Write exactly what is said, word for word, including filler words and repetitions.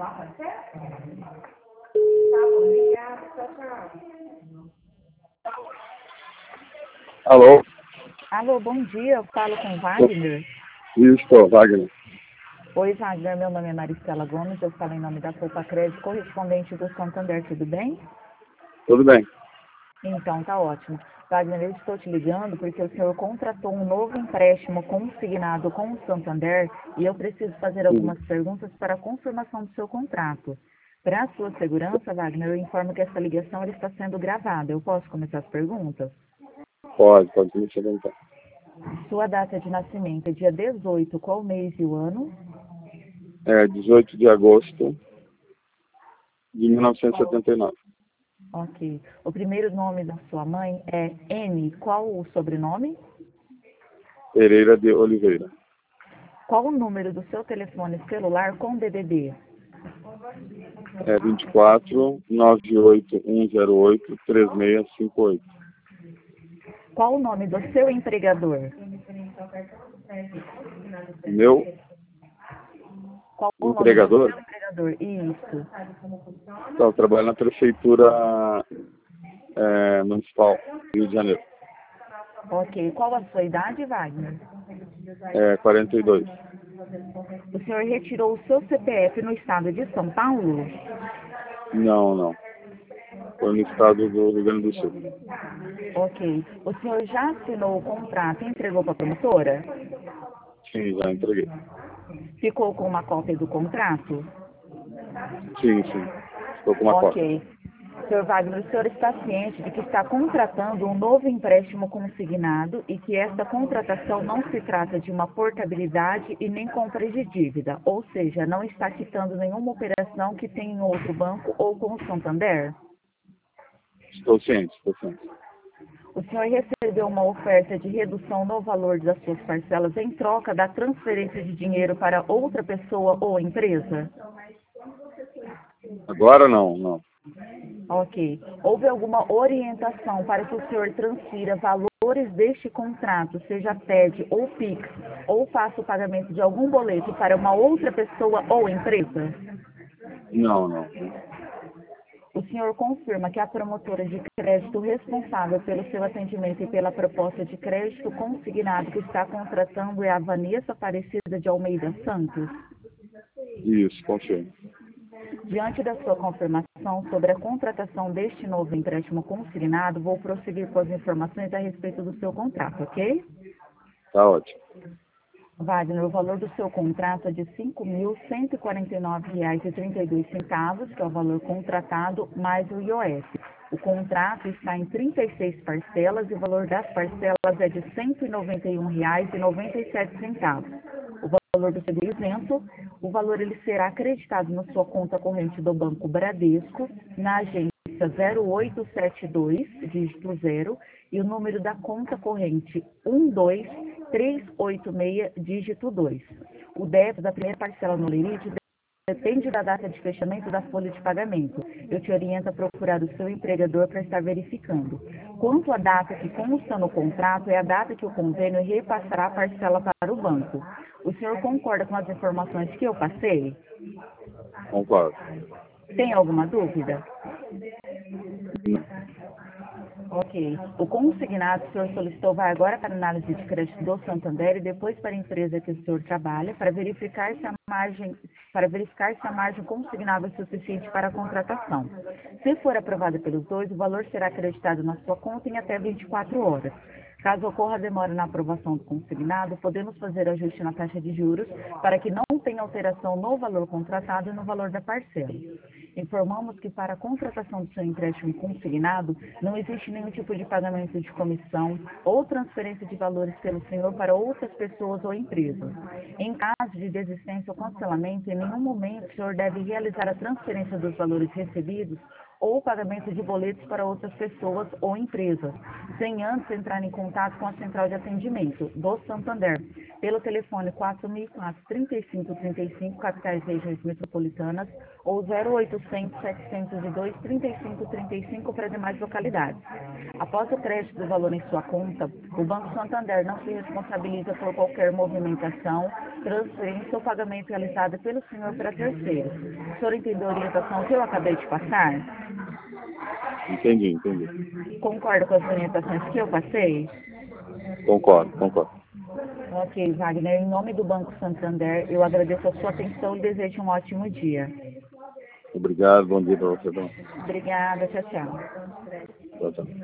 Alô? Alô, bom dia, eu falo com Wagner. Isso, Wagner. Oi, Wagner, meu nome é Maristela Gomes, eu falo em nome da Poupa Crédito, correspondente do Santander, tudo bem? Tudo bem. Então, tá ótimo. Wagner, eu estou te ligando porque o senhor contratou um novo empréstimo consignado com o Santander e eu preciso fazer algumas perguntas para a confirmação do seu contrato. Para a sua segurança, Wagner, eu informo que essa ligação ela está sendo gravada. Eu posso começar as perguntas? Pode, pode me perguntar. Sua data de nascimento é dia dezoito, qual mês e o ano? É dezoito de agosto de mil novecentos e setenta e nove. Ok. O primeiro nome da sua mãe é N. Qual o sobrenome? Pereira de Oliveira. Qual o número do seu telefone celular com D D D? É vinte e quatro, nove oito um zero oito, três seis cinco oito. Qual o nome do seu empregador? Meu Qual o nome do empregador? seu empregador? Isso. Então, eu trabalho na prefeitura é, municipal do Rio de Janeiro. Ok. Qual a sua idade, Wagner? É quarenta e dois. O senhor retirou o seu C P F no estado de São Paulo? Não, não. Foi no estado do Rio Grande do Sul. Ok. O senhor já assinou o contrato e entregou para a promotora? Sim, já entreguei. Ficou com uma cópia do contrato? Sim, sim. Estou com uma cópia. Ok. senhor Wagner, o senhor está ciente de que está contratando um novo empréstimo consignado e que esta contratação não se trata de uma portabilidade e nem compra de dívida, ou seja, não está quitando nenhuma operação que tem em outro banco ou com o Santander? Estou ciente, estou ciente. O senhor recebeu uma oferta de redução no valor das suas parcelas em troca da transferência de dinheiro para outra pessoa ou empresa? Agora não, não. Ok. Houve alguma orientação para que o senhor transfira valores deste contrato, seja T E D ou Pix, ou faça o pagamento de algum boleto para uma outra pessoa ou empresa? Não, não. O senhor confirma que a promotora de crédito responsável pelo seu atendimento e pela proposta de crédito consignado que está contratando é a Vanessa Aparecida de Almeida Santos? Isso, confirmo. Diante da sua confirmação sobre a contratação deste novo empréstimo consignado, vou prosseguir com as informações a respeito do seu contrato, ok? Tá ótimo. Wagner, o valor do seu contrato é de cinco mil cento e quarenta e nove reais e trinta e dois centavos, que é o valor contratado, mais o I O S. O contrato está em trinta e seis parcelas e o valor das parcelas é de cento e noventa e um reais e noventa e sete centavos. O valor do seguro isento, o valor ele será acreditado na sua conta corrente do Banco Bradesco, na agência zero oito sete dois, dígito zero, e o número da conta corrente um dois três oito seis, dígito dois. O débito da primeira parcela no limite depende da data de fechamento da folha de pagamento. Eu te oriento a procurar o seu empregador para estar verificando. Quanto à data que consta no contrato, é a data que o convênio repassará a parcela para o banco. O senhor concorda com as informações que eu passei? Concordo. Tem alguma dúvida? Ok. O consignado que o senhor solicitou vai agora para a análise de crédito do Santander e depois para a empresa que o senhor trabalha para verificar se a margem, para verificar se a margem consignada é suficiente para a contratação. Se for aprovada pelos dois, o valor será acreditado na sua conta em até vinte e quatro horas. Caso ocorra demora na aprovação do consignado, podemos fazer ajuste na taxa de juros para que não tenha alteração no valor contratado e no valor da parcela. Informamos que para a contratação do seu empréstimo consignado, não existe nenhum tipo de pagamento de comissão ou transferência de valores pelo senhor para outras pessoas ou empresas. Em caso de desistência ou cancelamento, em nenhum momento o senhor deve realizar a transferência dos valores recebidos ou pagamento de boletos para outras pessoas ou empresas, sem antes entrar em contato com a central de atendimento do Santander, pelo telefone quatro mil e quatro, trinta e cinco cinco, trinta e cinco, capitais e regiões metropolitanas, ou zero oitocentos, setecentos e dois, trinta e cinco, trinta e cinco para demais localidades. Após o crédito do valor em sua conta, o Banco Santander não se responsabiliza por qualquer movimentação, transferência ou pagamento realizado pelo senhor para terceiros. O senhor entendeu a orientação que eu acabei de passar? Entendi, entendi. Concorda com as orientações que eu passei? Concordo, concordo. Ok, Wagner. Em nome do Banco Santander, eu agradeço a sua atenção e desejo um ótimo dia. Obrigado, bom dia para você. Bom. Obrigada, tchau, tchau. Tchau, tchau.